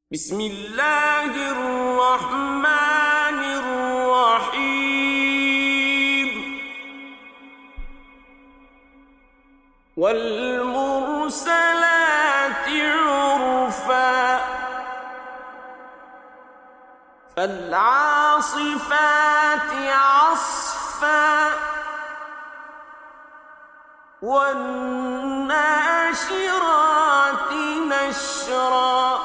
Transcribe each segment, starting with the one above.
بسم الله الرحمن الرحيم والمرسلات عرفا فالعاصفات عصفا والناشرات نشرا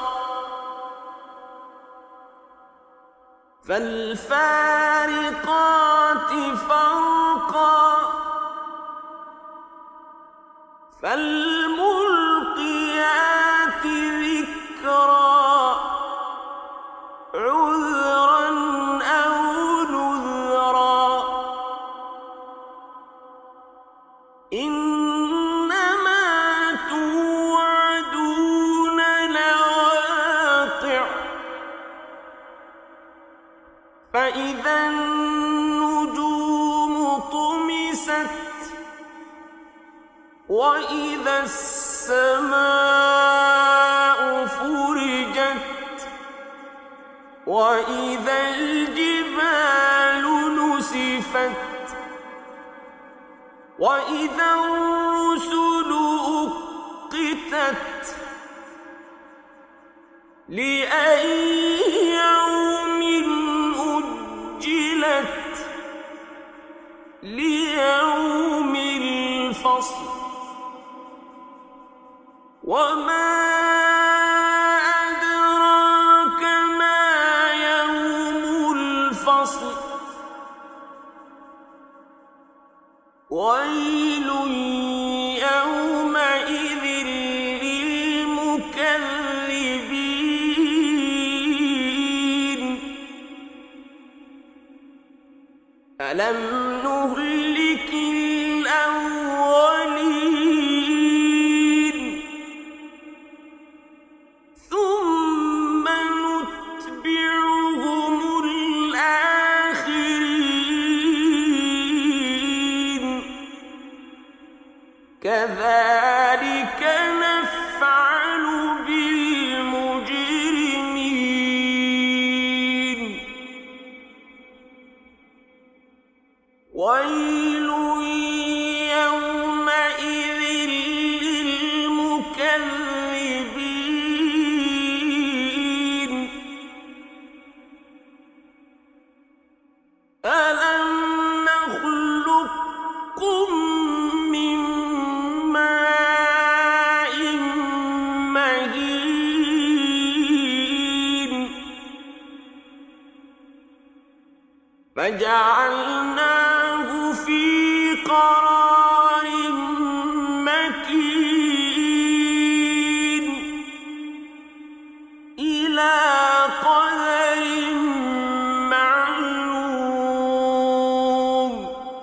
فالفارقات فرقا فالملقيات ذكرا عذرا أو نذرا إنما توعدون لواقع فإذا النجوم طمست وإذا السماء فرجت وإذا الجبال نسفت وإذا الرسل أقتت لأي يوم أجلت ليوم الفصل وما أدراك ما يوم الفصل ويل يومئذ للمكذبين ألم نهلك الأولين ثم نتبعهم الآخرين كذلك نفعل بالمجرمين ويل يومئذ للمكذبين ألم نخلقكم من ماء مهين فجعلناه في قرار مكين إلى قدر معلوم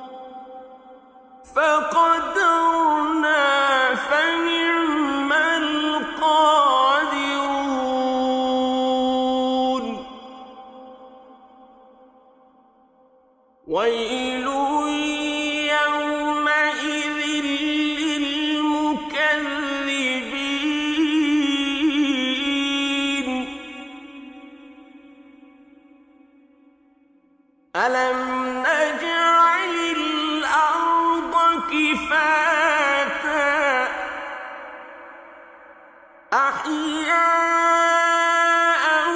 فقدرنا فنعم القادرون ويل يومئذ للمكذبين ألم نجعل الأرض كفاتا أحياء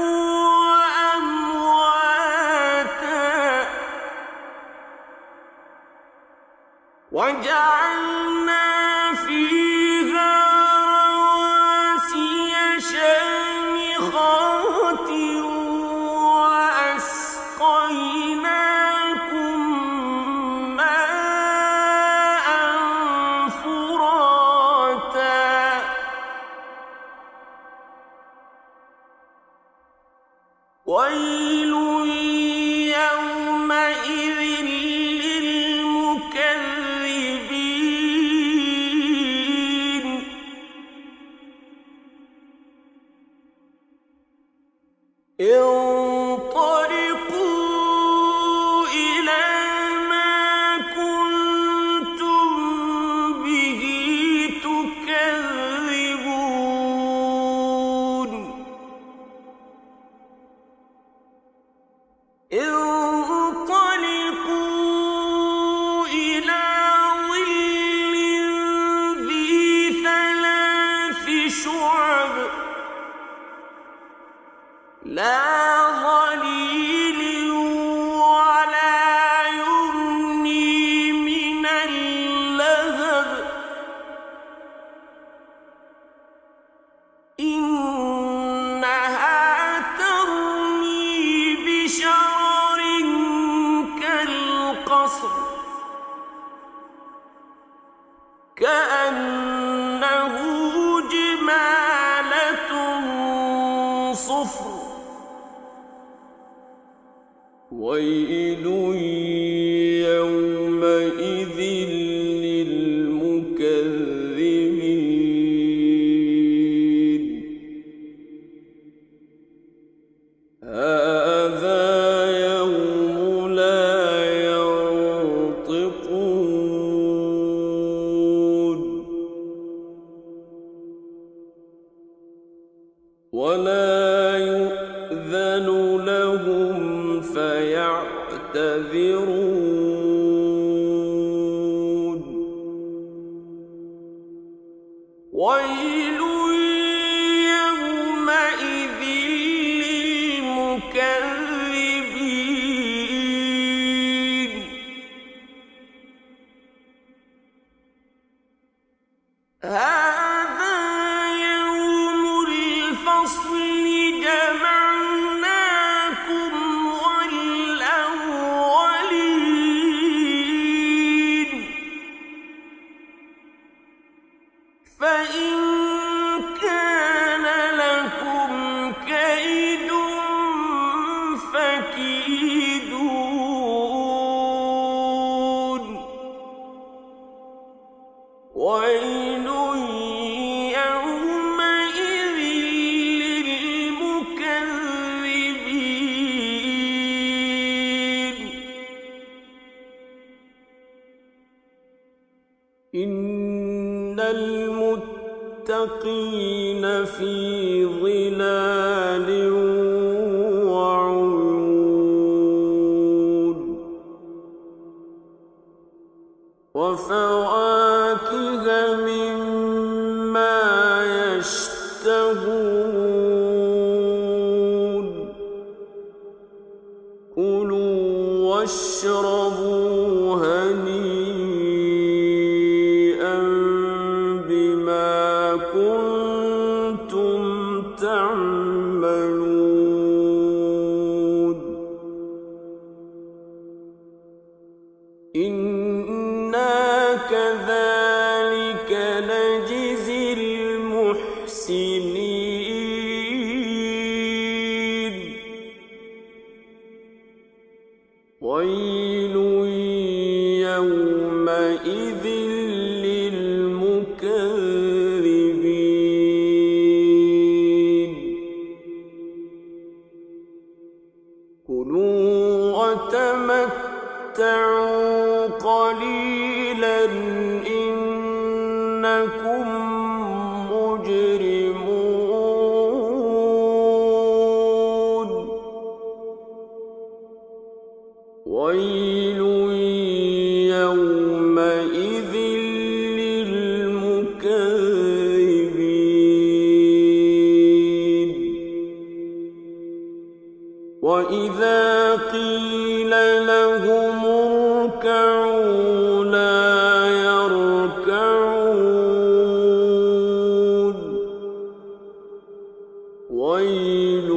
وأمواتا وجعلنا فيها رواسي شامخات وأسقيناكم ماء فراتا ويل يومئذ للمكذبين انطلقوا إلى ما كنتم به تكذبون شعب لا ظليل ولا يغني من اللهب إنها ترمي بشرر كالقصر كأنه جمالة صفر ويل يومئذ للمكذبين هذا يوم لا ينطقون ولا يؤذن لهم فيعتذرون ويل يومئذ للمكذبين هذا يوم الفصل جمعناكم والأولين فإن كان لكم كيد فكيدون ويل يومئذ للمكذبين إن المتقين في ظلال وعيون وفواكه مما يشتهون كلوا واشربوا هنيئا بما كنتم تعملون إنا كذلك نجزي المحسنين ويل يومئذ للمكذبين كلوا وتمتعوا قليلا إنكم مجرمون ويل يومئذ للمكذبين وإذا قيل لهم اركعوا لا يركعون ويل